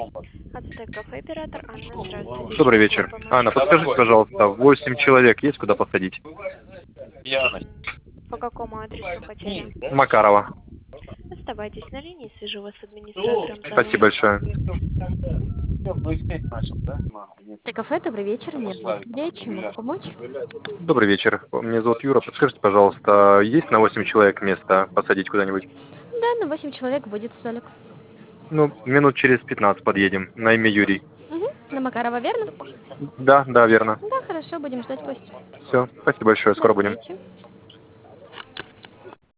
Ацтек кафе, оператор Анна, здравствуйте. Добрый Чем вечер. могу помочь? Анна, подскажите, пожалуйста, 8 человек есть куда посадить? По какому адресу хотели? Макарова. Оставайтесь на линии, свяжу вас с администратором Спасибо данной. большое. Ацтек кафе, добрый вечер, меня зовут Юлия, чем могу помочь? Добрый вечер. Меня зовут Юра. Подскажите, пожалуйста, есть на 8 человек место посадить куда-нибудь? Да, на 8 человек будет столик. Ну, минут через 15 подъедем. На имя Юрий. Угу. На Макарова, верно? Да, верно. Да, хорошо, будем ждать гостя. Все, спасибо большое, До скоро будем. встречи.